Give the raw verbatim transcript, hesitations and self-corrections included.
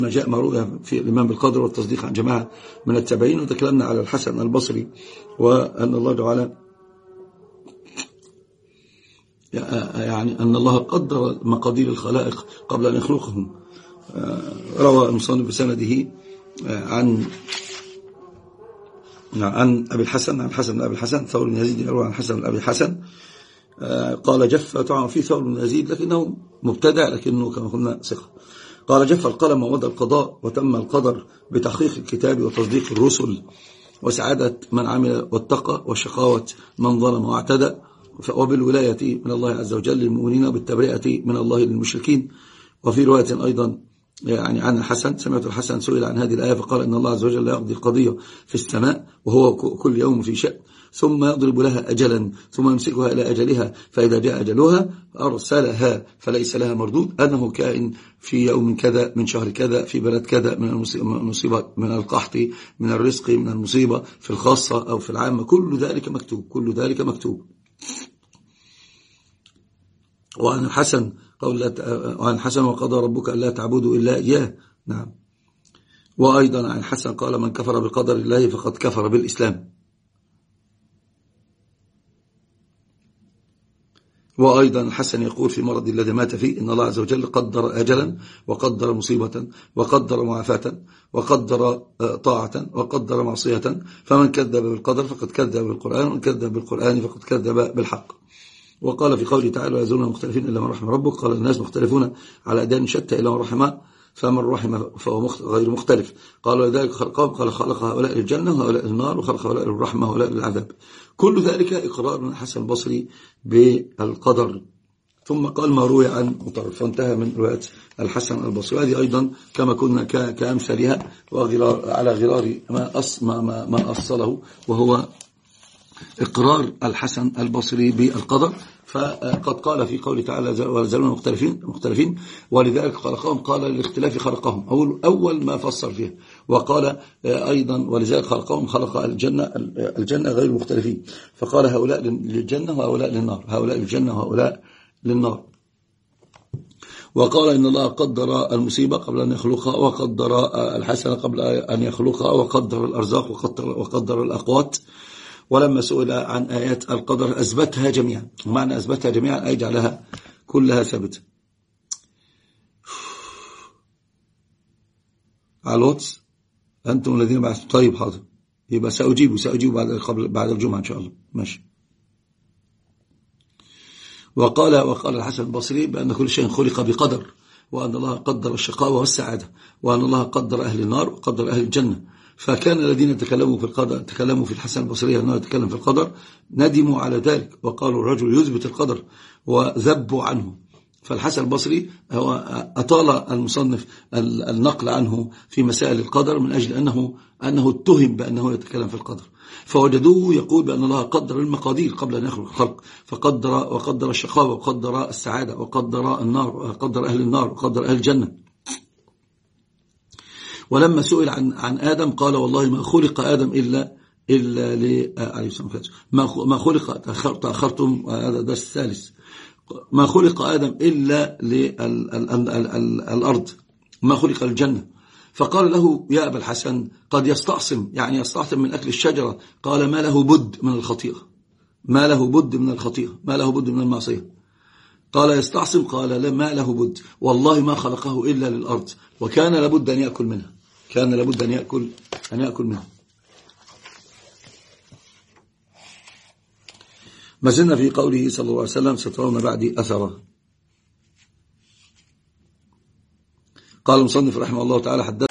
ما جاء ما روى في الإيمان بالقدر والتصديق عن جماعة من التابعين، وتكلمنا على الحسن البصري وأن الله تعالى يعني أن الله قدر مقادير الخلائق قبل أن يخلقهم. روى المصنف بسنده عن عن أبي الحسن عن الحسن بن أبي الحسن ثور بن يزيد يروى عن الحسن بن أبي الحسن قال جف، طبعا في ثور بن يزيد لكنه مبتدع لكنه كما قلنا ثقة. قال جف القلم ومضى القضاء وتم القدر بتحقيق الكتاب وتصديق الرسل وسعادة من عمل واتقى وشقاوة من ظلم واعتدى، وبالولاية من الله عز وجل للمؤمنين وبالتبرئة من الله للمشركين. وفي رواية أيضا يعني عن الحسن سمعت الحسن سئل عن هذه الآية فقال إن الله عز وجل لا يقضي القضية في السماء وهو كل يوم في شأن، ثم يضرب لها أجلا ثم يمسكها إلى أجلها، فإذا جاء أجلها أرسلها فليس لها مردود، أنه كائن في يوم كذا من شهر كذا في بلد كذا من المصيبة من القحط من الرزق من المصيبة في الخاصة أو في العامة، كل ذلك مكتوب كل ذلك مكتوب. وعن الحسن قول وعن الحسن وقضى ربك ألا تعبدوا إلا إياه. نعم. وأيضا عن الحسن قال من كفر بقدر الله فقد كفر بالإسلام. وأيضا الحسن يقول في مرض الذي مات فيه إن الله عز وجل قدر أجلا وقدر مصيبة وقدر معافاة وقدر طاعة وقدر معصية، فمن كذب بالقدر فقد كذب بالقرآن ومن كذب بالقرآن فقد كذب بالحق. وقال في قوله تعالى ولا يزالون مختلفين إلا من رحم ربك، قال الناس مختلفون على أديان شتى إلا من رحم فمن رحم فهو غير مختلف. قال ولذلك خلقهم قال خلق هؤلاء للجنة وهؤلاء للنار وخلق هؤلاء للرحمة وهؤلاء للعذاب. كل ذلك إقرار من الحسن البصري بالقدر. ثم قال ما روي عن مطرف، فانتهى من رواية الحسن البصري. هذه أيضا كما كنا كأمثالها على غرار ما أص ما ما ما أصله، وهو إقرار الحسن البصري بالقدر. فقد قال في قوله تعالى ولا يزالون مختلفين مختلفين ولذلك خلقهم، قال للاختلاف خلقهم أول أول ما فسر فيه، وقال أيضا ولذلك خلقهم خلق الجنة الجنة غير مختلفين، فقال هؤلاء للجنة وهؤلاء للنار هؤلاء للجنة وهؤلاء للنار. وقال إن الله قدر المصيبة قبل أن يخلقها وقدر الحسنة قبل أن يخلقها وقدر الأرزاق وقدر, وقدر الأقوات. ولما سئل عن آيات القدر أثبتها جميعا، ومعنى أثبتها جميعا أي جعلها كلها ثابتة. على الواتس أنتم الذين بعثتم. طيب حاضر، يبقى سأجيب سأجيب بعد قبل بعد الجمعة إن شاء الله. ماشي. وقال وقال الحسن البصري بأن كل شيء خلق بقدر، وأن الله قدر الشقاوة والسعادة، وأن الله قدر أهل النار وقدر أهل الجنة. فكان الذين تكلموا في القدر تكلموا في الحسن البصري أنه يتكلم في القدر ندموا على ذلك وقالوا الرجل يثبت القدر وذبوا عنه. فالحسن البصري هو أطال المصنف النقل عنه في مسائل القدر من أجل أنه أنه اتهم بأنه يتكلم في القدر، فوجدوه يقول بأن الله قدر المقادير قبل أن يخلق الخلق، فقدر وقدر الشقاوة وقدر السعادة وقدر النار وقدر أهل النار وقدر أهل الجنة. ولما سئل عن عن آدم قال والله ما خلق آدم إلا إلا ل عليه الصلاة والسلام ما ما خلق تأخرتم هذا درس الثالث ما خلق آدم إلا للأرض ما خلق الجنة. فقال له يا أبا الحسن قد يستعصم يعني يستعصم من أكل الشجرة، قال ما له بد من الخطيئة ما له بد من الخطيئة ما له بد من المعصية. قال يستعصم قال لا ما له بد والله ما خلقه إلا للأرض وكان لابد أن يأكل منها كان لابد أن يأكل أن يأكل منها. ما زلنا في قوله صلى الله عليه وسلم سترون بعدي أثره. قال المصنف رحمه الله تعالى حدث